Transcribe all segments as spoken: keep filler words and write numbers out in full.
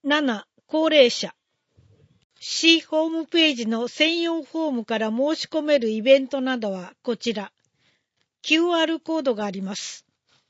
なな、高齢者。市ホームページの専用フォームから申し込めるイベントなどはこちら。キューアール コードがあります。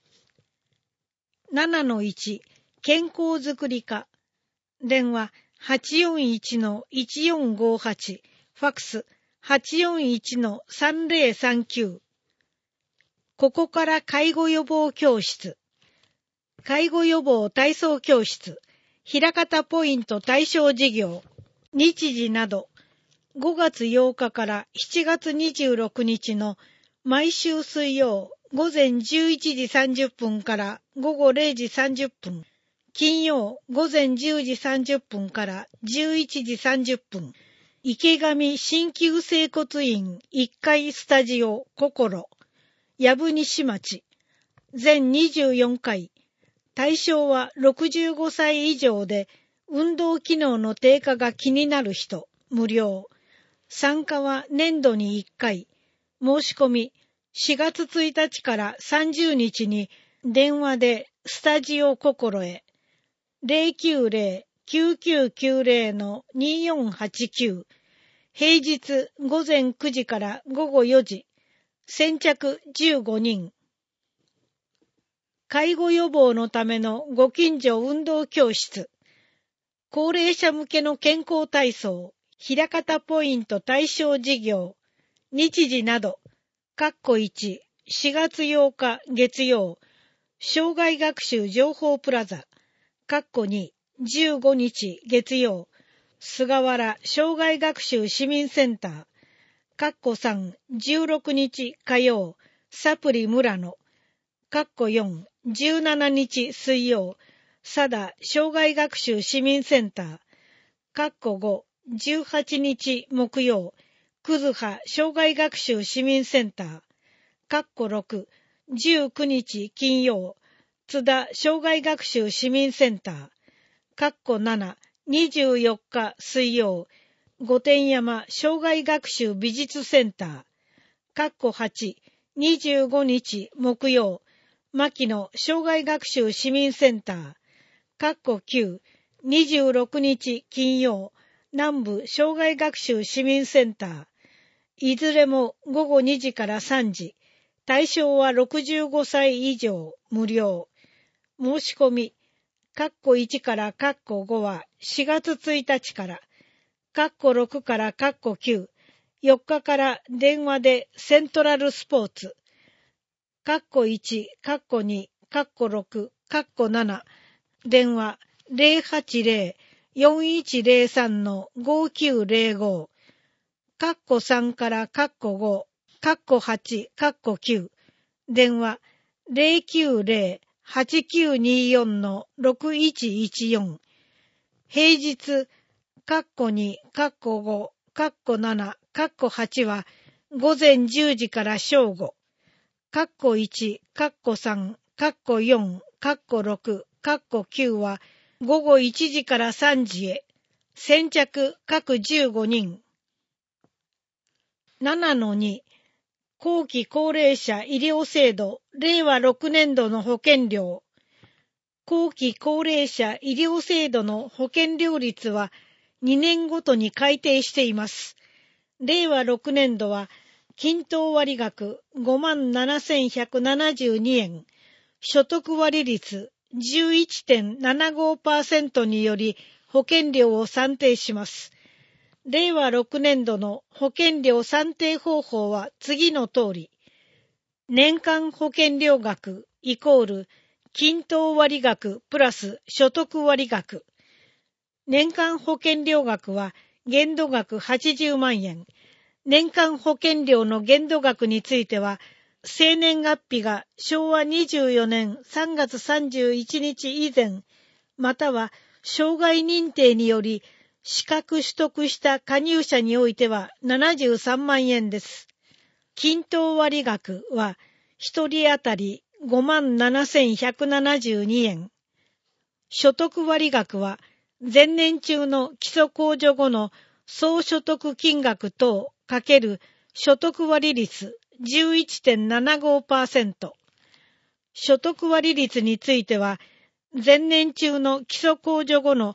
ななのいち、健康づくり課。電話 はちよんいちのいちよんごはち、ファックス はちよんいちのさんぜろさんきゅう。ここから介護予防教室。介護予防体操教室。枚方ポイント対象事業。日時など、ごがつようかからしちがつにじゅうろくにちの毎週水曜午前じゅういちじさんじゅっぷんからごごれいじさんじゅっぷん、金曜午前じゅうじさんじゅっぷんからじゅういちじさんじゅっぷん、池上鍼灸整骨院いっかいスタジオ心、藪西町、全にじゅうよんかい、対象はろくじゅうごさい以上で、運動機能の低下が気になる人、無料。参加は年度にいっかい。申し込み、しがつついたちからさんじゅうにちに電話でスタジオ心へ。ゼロきゅうゼロ きゅうきゅうきゅうゼロ のによんはちきゅう。平日午前くじからごごよじ。先着じゅうごにん。介護予防のためのご近所運動教室。高齢者向けの健康体操、枚方ポイント対象事業、日時など、かっこいち、しがつようか月曜、障害学習情報プラザ、かっこに、じゅうごにち月曜、菅原障害学習市民センター、かっこさん、じゅうろくにち火曜、サプリ村野、かっこよん、じゅうしちにち水曜、佐田障害学習市民センター、かっこご、じゅうはちにち木曜、葛葉障害学習市民センター、かっころく、じゅうくにち金曜、津田障害学習市民センター、かっこなな、にじゅうよっか水曜、御殿山障害学習美術センター、かっこはち、にじゅうごにち木曜、牧野障害学習市民センター、かっこきゅう、にじゅうろくにち金曜、南部障害学習市民センター、いずれもごごにじからさんじ、対象はろくじゅうごさい以上、無料。申し込み、かっこいちからかっこごはしがつついたちから、かっころくからかっこきゅう、よっかから電話でセントラルスポーツ、かっこいち、かっこに、かっころく、かっこなな、電話ゼロはちゼロ よんいちゼロさんのごきゅうゼロご、かっこさんからかっこご、かっこはち、かっこきゅう、電話ゼロきゅうゼロ はちきゅうによんのろくいちいちよん、平日、かっこに、かっこご、かっこなな、かっこはちは午前じゅうじから正午、かっこいち、かっこさん、かっこよん、かっころく、かっこきゅうはごごいちじからさんじへ、先着各じゅうごにん。ななのに、後期高齢者医療制度れいわろくねんどの保険料。後期高齢者医療制度の保険料率はにねんごとに改定しています。れいわろくねんどは、均等割額 ごまんななせんひゃくななじゅうにえん、所得割率 じゅういちてんななごパーセント により保険料を算定します。れいわろくねんどの保険料算定方法は次の通り。年間保険料額イコール均等割額プラス所得割額。年間保険料額は限度額はちじゅうまんえん。年間保険料の限度額については、生年月日がしょうわにじゅうよねんさんがつさんじゅういちにち以前、または障害認定により資格取得した加入者においてはななじゅうさんまんえんです。均等割額はひとり当たり ごまんななせんひゃくななじゅうにえん。所得割額は前年中の基礎控除後の総所得金額等かける所得割率 じゅういちてんななごパーセント。所得割率については前年中の基礎控除後の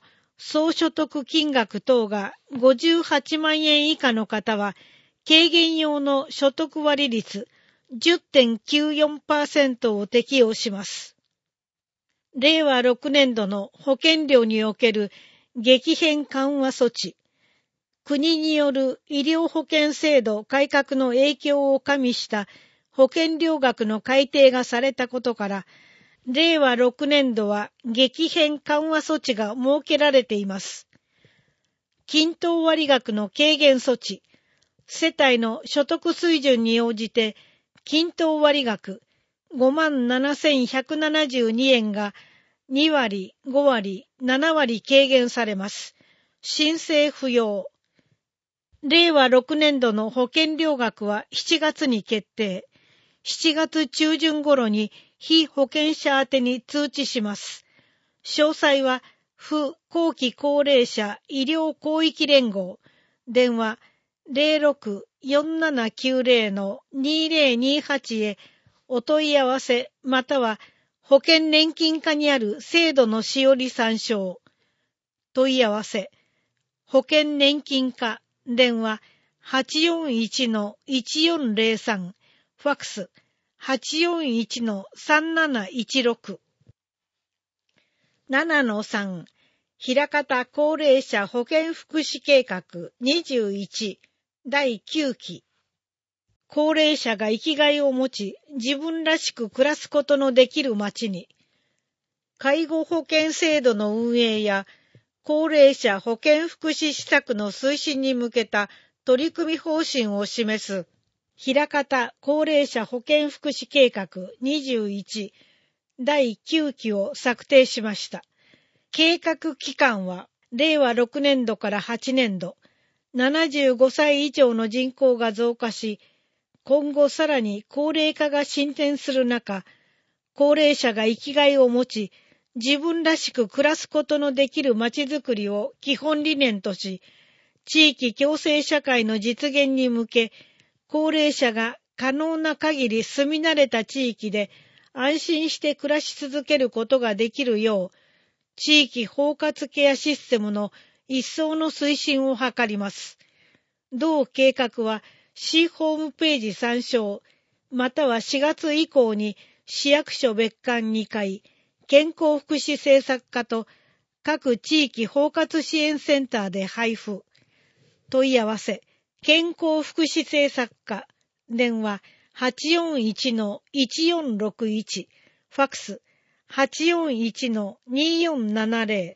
総所得金額等がごじゅうはちまんえん以下の方は、軽減用の所得割率 じゅってんきゅうよんパーセント を適用します。れいわろくねんどの保険料における激変緩和措置、国による医療保険制度改革の影響を加味した保険料額の改定がされたことから、れいわろくねんどは激変緩和措置が設けられています。均等割額の軽減措置、世帯の所得水準に応じて均等割額 ごまんななせんひゃくななじゅうにえんがにわり、ごわり、ななわり軽減されます。申請不要。れいわろくねんどの保険料額はしちがつに決定。しちがつちゅうじゅん頃に被保険者宛てに通知します。詳細は、府後期高齢者医療広域連合、電話 ゼロろく よんななきゅうゼロ にゼロにはち へお問い合わせ、または保険年金課にある制度のしおり参照。問い合わせ、保険年金課、電話 はちよんいちのいちよんゼロさん、ファックス はちよんいちのさんなないちろく。ななのさん、枚方高齢者保健福祉計画にじゅういちだいきゅうき。高齢者が生きがいを持ち、自分らしく暮らすことのできる街に、介護保険制度の運営や高齢者保健福祉施策の推進に向けた取り組み方針を示す、枚方高齢者保健福祉計画にじゅういちだいきゅうきを策定しました。計画期間はれいわろくねんどからはちねんど、ななじゅうごさい以上の人口が増加し、今後さらに高齢化が進展する中、高齢者が生きがいを持ち、自分らしく暮らすことのできるまちづくりを基本理念とし、地域共生社会の実現に向け、高齢者が可能な限り住み慣れた地域で安心して暮らし続けることができるよう、地域包括ケアシステムの一層の推進を図ります。同計画は市ホームページ参照、またはしがつ以降に市役所別館にかい、健康福祉政策課と各地域包括支援センターで配布。問い合わせ、健康福祉政策課、電話 はちよんいちのいちよんろくいち、ファックス はちよんいちのによんななゼロ。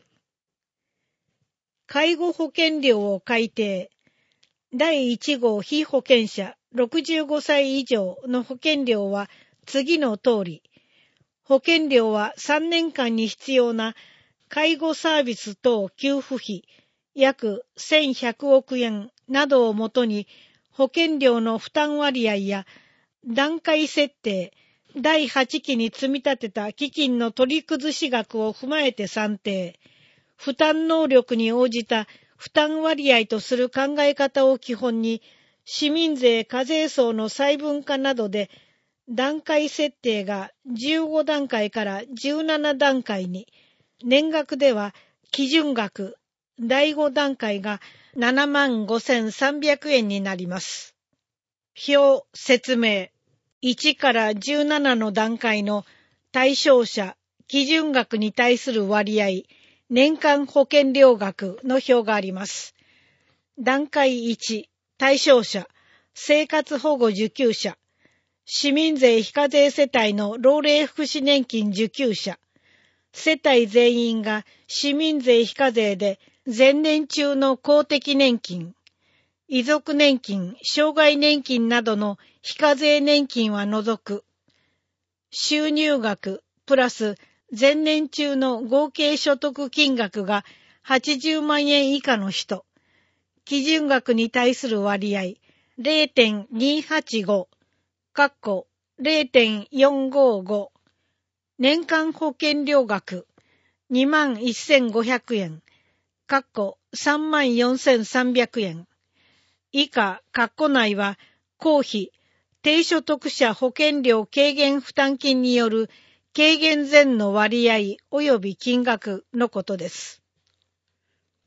介護保険料を改定。だいいち号被保険者ろくじゅうごさい以上の保険料は次の通り。保険料はさんねんかんに必要な介護サービス等給付費約せんひゃくおくえんなどをもとに保険料の負担割合や段階設定、だいはちきに積み立てた基金の取り崩し額を踏まえて算定、負担能力に応じた負担割合とする考え方を基本に、市民税課税層の細分化などで、段階設定がじゅうごだんかいからじゅうななだんかいに、年額では基準額、だいごだんかいがななまんごせんさんびゃくえんになります。表説明。いちからじゅうななの段階の対象者、基準額に対する割合、年間保険料額の表があります。段階いち、対象者、生活保護受給者、市民税非課税世帯の老齢福祉年金受給者、世帯全員が市民税非課税で前年中の公的年金、遺族年金、障害年金などの非課税年金は除く、収入額プラス前年中の合計所得金額がはちじゅうまんえん以下の人、基準額に対する割合 れいてんにはちご、括弧 れいてんよんごご、年間保険料額にまんせんごひゃくえん、括弧さんまんよんせんさんびゃくえん、以下、括弧内は公費、低所得者保険料軽減負担金による軽減前の割合及び金額のことです。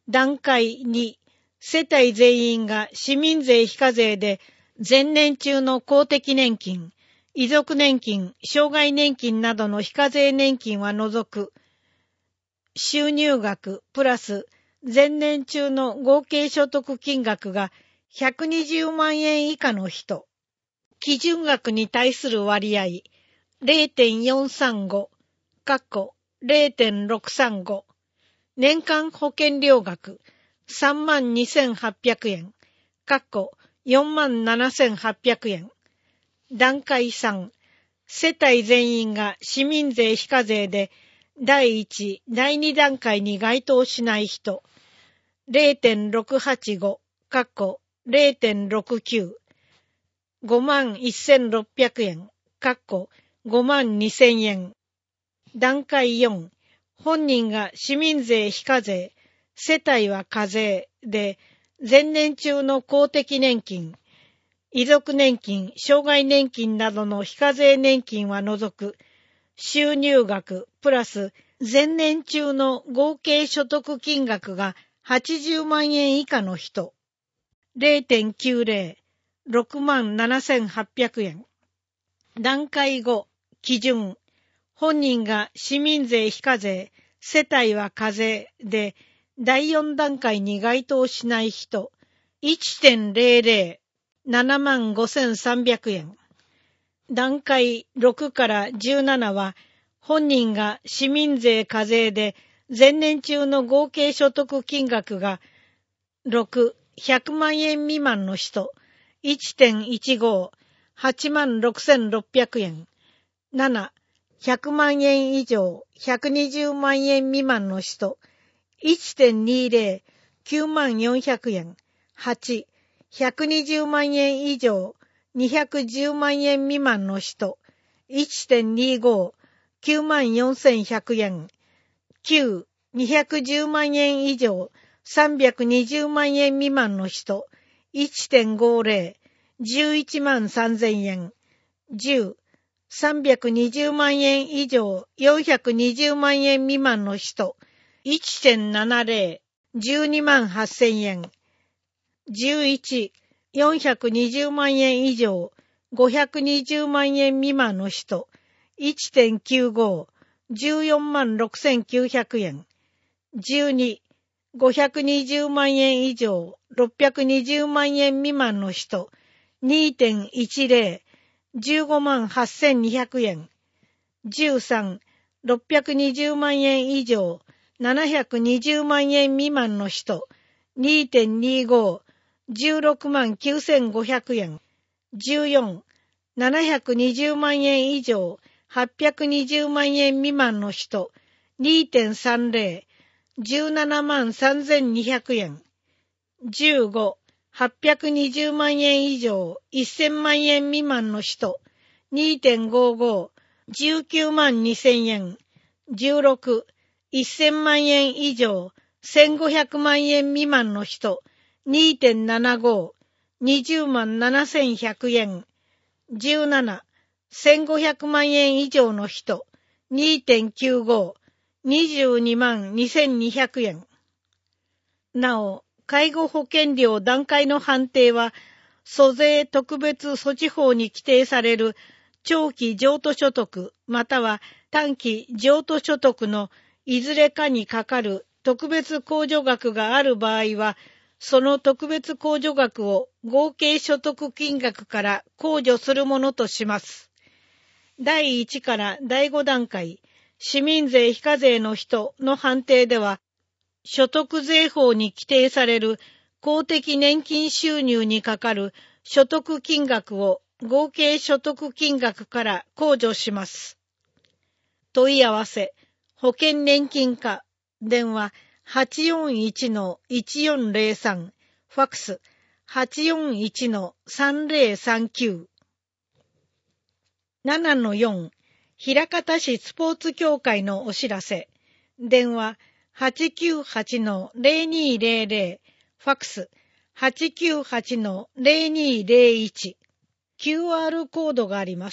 段階に、世帯全員が市民税非課税で前年中の公的年金、遺族年金、障害年金などの非課税年金は除く、収入額プラス前年中の合計所得金額がひゃくにじゅうまんえん以下の人、基準額に対する割合 ゼロてんよんさんご、ゼロてんろくさんご、年間保険料額さんまんにせんはっぴゃくえん、よんまんななせんはっぴゃくえん。段階さん、世帯全員が市民税非課税でだいいち、だいに段階に該当しない人、ゼロてんろくはちご、ゼロてんろくきゅう、ごまんせんろっぴゃくえん、ごまんにせんえん。段階よん、本人が市民税非課税、世帯は課税で、前年中の公的年金、遺族年金、障害年金などの非課税年金は除く、収入額プラス前年中の合計所得金額がはちじゅうまんえん以下の人、ゼロてんきゅうゼロ、ろくまんななせんはっぴゃくえん。段階ご、基準、本人が市民税非課税、世帯は課税で、だいよん段階に該当しない人、いってんゼロゼロ、ななまんごせんさんびゃくえん。段階ろくからじゅうななは、本人が市民税課税で、前年中の合計所得金額がろく、ひゃくまんえん未満の人、いってんいちご、はちまんろくせんろっぴゃくえん。なな、ひゃくまんえん以上、ひゃくにじゅうまんえん未満の人、いってんにゼロ、きゅうまんよんひゃくえん。はち、ひゃくにじゅうまんえん以上、にひゃくじゅうまんえん未満の人、いってんにご、きゅうまんよんせんひゃくえん。きゅう、にひゃくじゅうまんえん以上、さんびゃくにじゅうまんえん未満の人、いってんごゼロ、じゅういちまんさんぜんえん。じゅう、さんびゃくにじゅうまんえん以上、よんひゃくにじゅうまんえん未満の人、いってんななゼロ、じゅうにまんはっせんえん。じゅういち、よんひゃくにじゅうまんえん以上、ごひゃくにじゅうまんえん未満の人、いってんきゅうご、じゅうよんまんろくせんきゅうひゃくえん。じゅうに、ごひゃくにじゅうまんえん以上、ろっぴゃくにじゅうまんえん未満の人、にてんいちゼロ、じゅうごまんはっせんにひゃくえん。じゅうさん、ろっぴゃくにじゅうまんえん以上、ななひゃくにじゅうまんえん未満の人、にてんにご、じゅうろくまんきゅうせんごひゃくえん。じゅうよん、ななひゃくにじゅうまんえん以上、はっぴゃくにじゅうまんえん未満の人、にてんさんゼロ、じゅうななまんさんぜんにひゃくえん。じゅうご、はっぴゃくにじゅうまんえん以上、せんまんえん未満の人、にてんごご、じゅうきゅうまんにせんえん。じゅうろく、せんまんえん以上、せんごひゃくまんえん未満の人、にてんななご、にじゅうまんななせんひゃくえん。じゅうなな、せんごひゃくまんえん以上の人、にてんきゅうご、にじゅうにまんにせんにひゃくえん。なお、介護保険料段階の判定は、租税特別措置法に規定される長期譲渡所得または短期譲渡所得のいずれかにかかる特別控除額がある場合は、その特別控除額を合計所得金額から控除するものとします。だいいちからだいご段階、市民税非課税の人の判定では、所得税法に規定される公的年金収入にかかる所得金額を合計所得金額から控除します。問い合わせ、保険年金課、電話 はちよんいちのいちよんゼロさん、ファックス はちよんいちのさんゼロさんきゅう。ななのよん、枚方市スポーツ協会のお知らせ、電話はちきゅうはちのゼロにゼロゼロ、ファックス はちきゅうはちのゼロにゼロいち、キューアール コードがあります。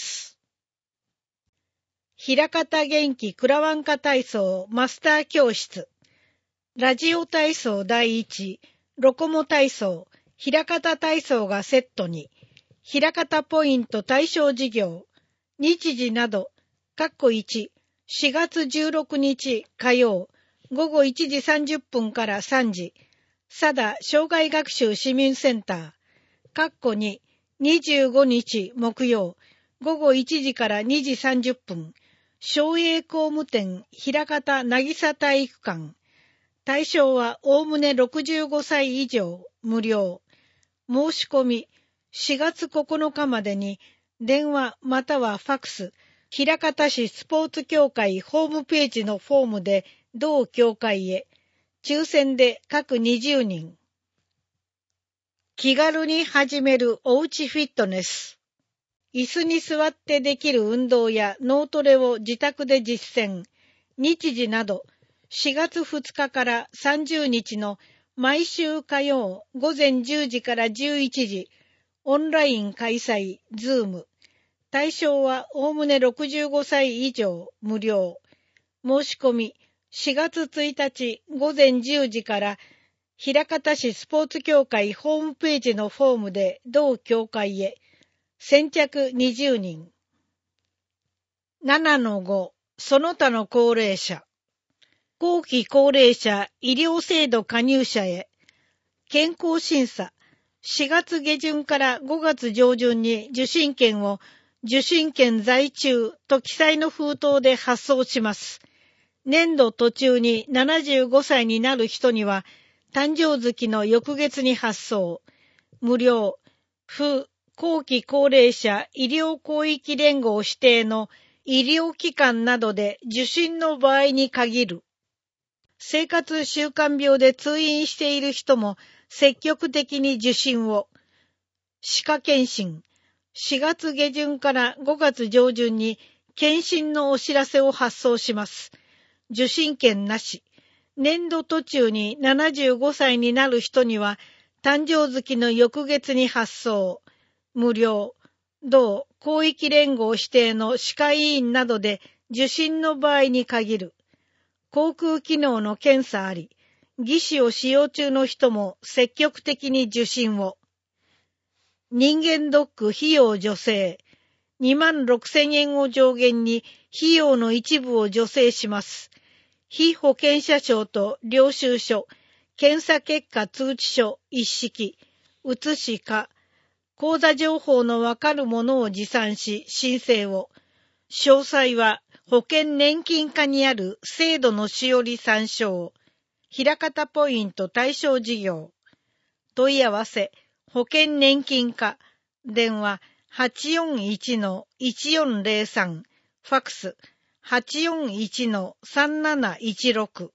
枚方元気くらわんか体操マスター教室。 ラジオ体操だいいち、ロコモ体操、枚方体操がセットに、枚方ポイント対象事業、日時など、括弧いち、しがつじゅうろくにち火曜、ごごいちじさんじゅっぷんからさんじ、佐田障害学習市民センター、括弧に、にじゅうごにち木曜、ごごいちじからにじさんじゅっぷん、省営工務店枚方渚体育館、対象はおおむねろくじゅうごさい以上、無料。申し込み、しがつここのかまでに、電話またはファクス、枚方市スポーツ協会ホームページのフォームで同協会へ、抽選で各にじゅうにん。気軽に始めるおうちフィットネス。椅子に座ってできる運動や脳トレを自宅で実践。日時など、しがつふつかからさんじゅうにちの毎週火曜ごぜんじゅうじからじゅういちじ、オンライン開催、ズーム。対象はおおむねろくじゅうごさい以上、無料。申し込み、しがつついたちごぜんじゅうじから枚方市スポーツ協会ホームページのフォームで同協会へ。先着にじゅうにん。ななのご、その他の高齢者。後期高齢者医療制度加入者へ。健康審査。しがつげじゅんからごがつじょうじゅんに受診券を受診券在中と記載の封筒で発送します。年度途中にななじゅうごさいになる人には誕生月の翌月に発送。無料。府後期高齢者医療広域連合指定の医療機関などで受診の場合に限る。生活習慣病で通院している人も積極的に受診を。歯科検診。しがつげじゅんからごがつじょうじゅんに検診のお知らせを発送します。受診券なし。年度途中にななじゅうごさいになる人には誕生月の翌月に発送。無料。同広域連合指定の歯科医院などで受診の場合に限る。口腔機能の検査あり、義歯を使用中の人も積極的に受診を。人間ドック費用助成。にまんろくせんえんを上限に費用の一部を助成します。被保険者証と領収書、検査結果通知書一式、写しか、口座情報のわかるものを持参し申請を。詳細は保険年金課にある制度のしおり参照。枚方ポイント対象事業。問い合わせ、保険年金課、電話 はちよんいちのいちよんぜろさん、ファクス はちよんいちのさんなないちろく。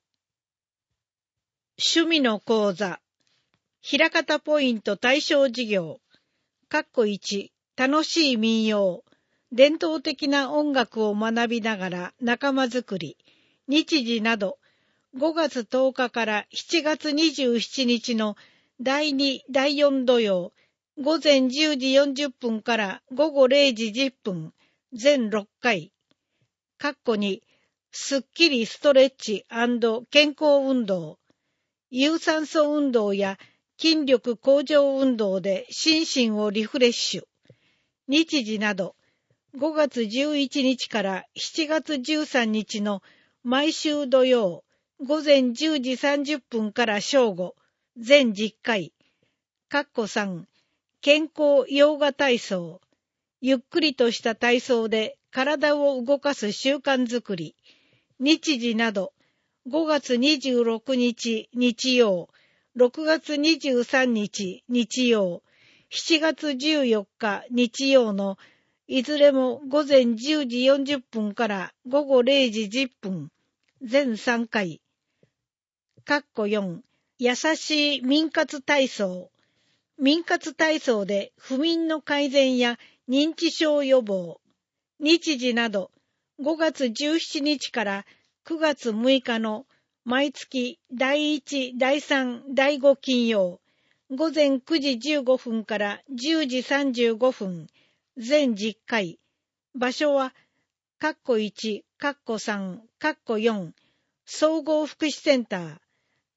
趣味の講座。枚方ポイント対象事業。括弧いち、楽しい民謡。伝統的な音楽を学びながら仲間づくり。日時など、ごがつとおかからしちがつにじゅうしちにちのだいに、だいよん土曜、ごぜんじゅうじよんじゅっぷんからごごれいじじゅっぷん、全ろっかい。括弧に、すっきりストレッチ&健康運動。有酸素運動や筋力向上運動で心身をリフレッシュ。日時など、ごがつじゅういちにちからしちがつじゅうさんにちの毎週土曜、ごぜんじゅうじさんじゅっぷんから正午、全じゅっかい。括弧さん、健康ヨガ体操。ゆっくりとした体操で体を動かす習慣づくり。日時など、ごがつにじゅうろくにち日曜、ろくがつにじゅうさんにち日曜、しちがつじゅうよっか日曜のいずれもごぜんじゅうじよんじゅっぷんからごごれいじじゅっぷん、全さんかい。括弧よん、優しい眠活体操。眠活体操で不眠の改善や認知症予防。日時など、ごがつじゅうしちにちからくがつむいかの毎月だいいち、だいさん、だいご金曜、ごぜんくじじゅうごふんからじゅうじさんじゅうごふん、全じゅっかい。場所は、括弧いち、括弧さん、括弧よん、総合福祉センター、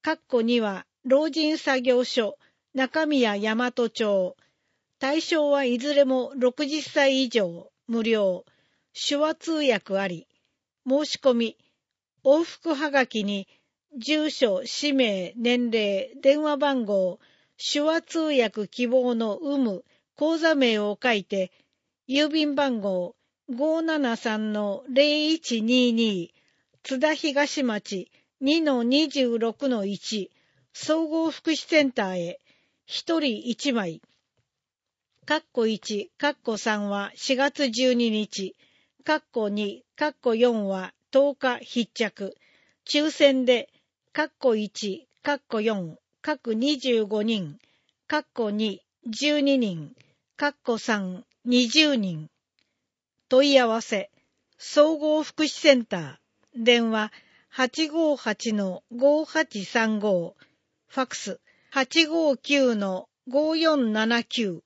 括弧には、老人作業所、中宮大和町。対象はいずれもろくじゅっさい以上、無料。手話通訳あり。申し込み。往復はがきに、住所、氏名、年齢、電話番号、手話通訳希望の有無、口座名を書いて、郵便番号 ごーななさんのぜろいちにーにー 津田東町 にのにじゅうろくのいち 総合福祉センターへひとりいちまい。括弧いち、括弧さんはしがつじゅうににち、括弧に、括弧よんはとおか必着。抽選で、括弧いち、括弧よん、各にじゅうごにん、括弧に、じゅうににん、括弧さん、にじゅうにん。問い合わせ、総合福祉センター、電話 はちごーはちのごーはちさんご、ファックス はちごーきゅうのごーよんななきゅう。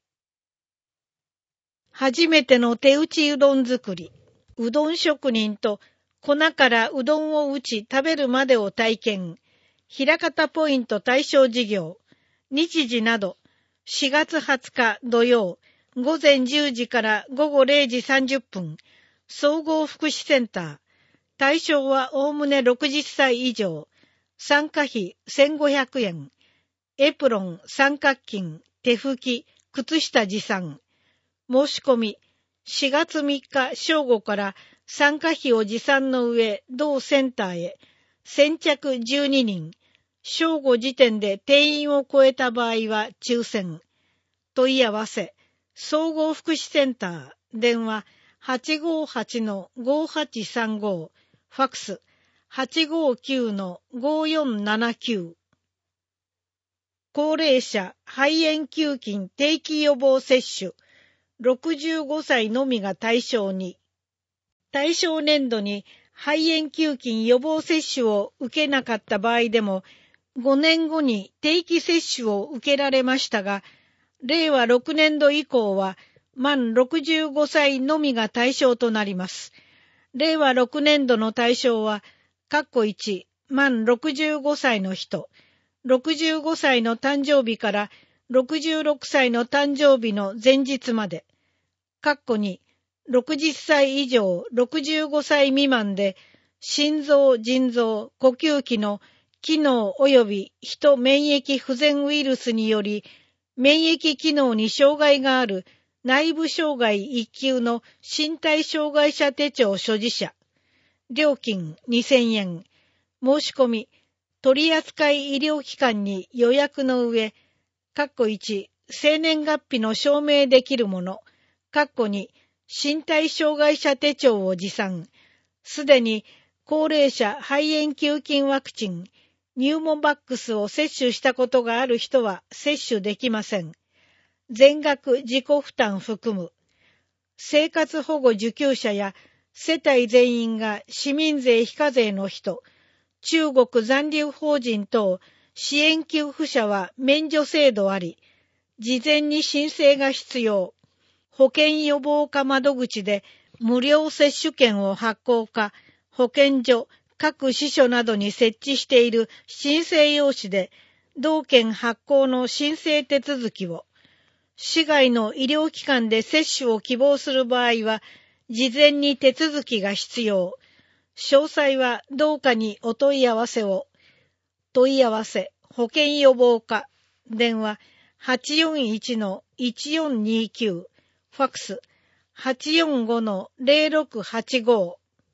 初めての手打ちうどん作り、うどん職人と粉からうどんを打ち食べるまでを体験、枚方ポイント対象事業、日時など、しがつはつか土曜、ごぜんじゅうじからごごれいじさんじゅっぷん、総合福祉センター、対象はおおむねろくじゅっさい以上、参加費せんごひゃくえん、エプロン、三角巾、手拭き、靴下持参。申し込み、しがつみっか正午から参加費を持参の上、同センターへ、先着じゅうににん、正午時点で定員を超えた場合は抽選。問い合わせ、総合福祉センター、電話 はちごーはちのごーはちさんご、ファックス はちごーきゅうのごーよんななきゅう。高齢者肺炎球菌定期予防接種、ろくじゅうごさいのみが対象に、対象年度に肺炎球菌予防接種を受けなかった場合でも、ごねんごに定期接種を受けられましたが、れいわろくねんど以降は、満ろくじゅうごさいのみが対象となります。れいわろくねんどの対象は、括弧いち、満ろくじゅうごさいの人、ろくじゅうごさいの誕生日からろくじゅうろくさいの誕生日の前日まで、括弧に、ろくじゅっさい以上ろくじゅうごさい未満で、心臓、腎臓、呼吸器の機能及び人免疫不全ウイルスにより、免疫機能に障害がある内部障害いっきゅうの身体障害者手帳所持者。料金にせんえん。申し込み、取扱医療機関に予約の上、括弧いち、生年月日の証明できるもの、括弧に、身体障害者手帳を持参。すでに高齢者肺炎球菌ワクチン、ニューモバックスを接種したことがある人は接種できません。全額自己負担含む。生活保護受給者や世帯全員が市民税非課税の人、中国残留邦人等支援給付者は免除制度あり、事前に申請が必要。保険予防課窓口で無料接種券を発行か、保健所、各支所などに設置している申請用紙で、同件発行の申請手続きを、市外の医療機関で接種を希望する場合は、事前に手続きが必要。詳細は同課にお問い合わせを。問い合わせ、保険予防課、電話 はちよんいちのいちよんにきゅう、ファックス はちよんごのぜろろくはちご。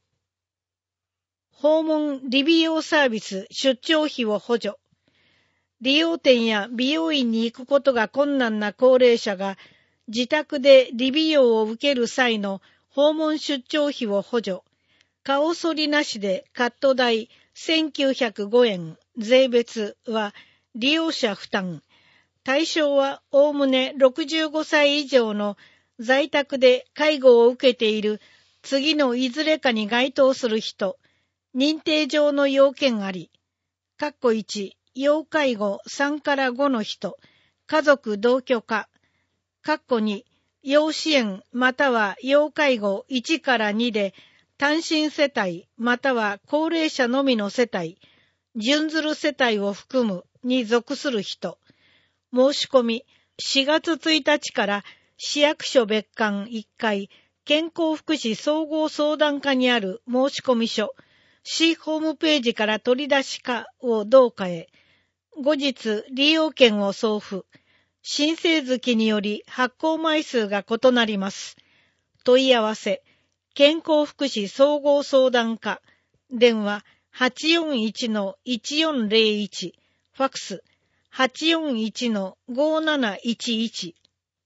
訪問理美容サービス出張費を補助。理容店や美容院に行くことが困難な高齢者が自宅で理美容を受ける際の訪問出張費を補助。顔剃りなしでカット代せんきゅうひゃくごえん、税別は利用者負担。対象はおおむねろくじゅうごさい以上の在宅で介護を受けている次のいずれかに該当する人。認定上の要件あり。括弧いち、要介護さんからごの人、家族同居か。括弧に、要支援または要介護いちからにで、単身世帯または高齢者のみの世帯、 準ずる世帯を含むに属する人。申し込み、しがつついたちから市役所別館いっかい健康福祉総合相談課にある申し込み書、市ホームページから取り出しかをどうかへ、後日利用券を送付、申請月により発行枚数が異なります。問い合わせ、健康福祉総合相談課、電話 はちよんいちのいちよんゼロいち、ファックス はちよんいちのごなないちいち。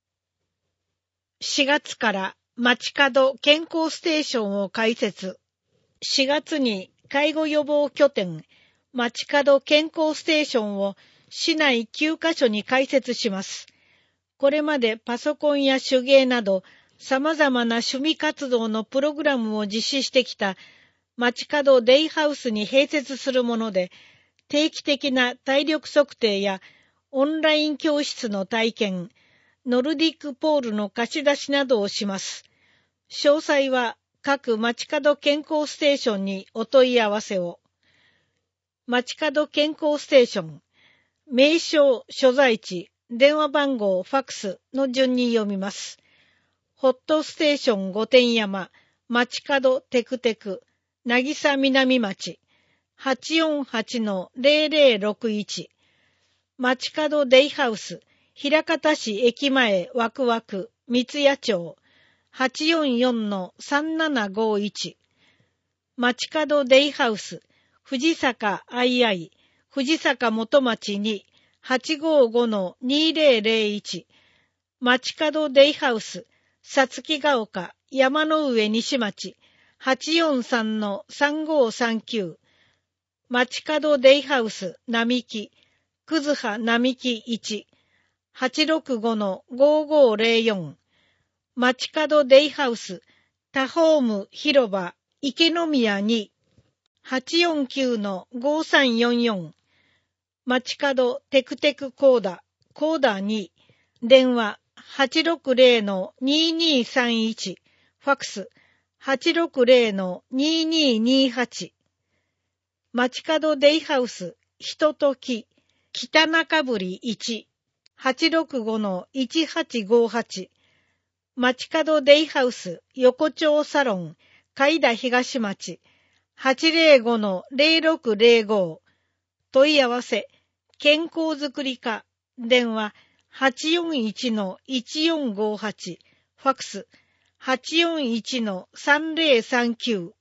しがつから街角健康ステーションを開設。しがつに介護予防拠点、街角健康ステーションを市内きゅうかしょに開設します。これまでパソコンや手芸など様々な趣味活動のプログラムを実施してきた街角デイハウスに併設するもので、定期的な体力測定やオンライン教室の体験、ノルディックポールの貸し出しなどをします。詳細は各街角健康ステーションにお問い合わせを。街角健康ステーション、名称、所在地、電話番号、ファックスの順に読みます。ホットステーション御殿山、街角テクテク、渚南町、はちよんはちのゼロゼロろくいち。街角デイハウス、枚方市駅前ワクワク、三ツ谷町、はちよんよんのさんななごいち。街角デイハウス、藤坂アイアイ、藤坂元町に、はちごごのにゼロゼロいち。街角デイハウス、さつきが丘、山の上西町、はちよんさんのさんごさんきゅう。街角デイハウス、並木、くずは並木いち、はちろくごのごごゼロよん。街角デイハウス、タホーム広場、池宮に、はちよんきゅうのごさんよんよん。街角テクテクコーダ、コーダに、電話はちろくゼロのににさんいち、ファックスはちろくゼロのにににはち。街角デイハウス、ひととき、北中ぶいち、はちろくごのいちはちごはち。街角デイハウス、横丁サロン、海田東町、はちゼロごのゼロろくゼロご。問い合わせ、健康づくり課、電話はちよんいちのいちよんごはち、ファックスはちよんいちのさんゼロさんきゅう。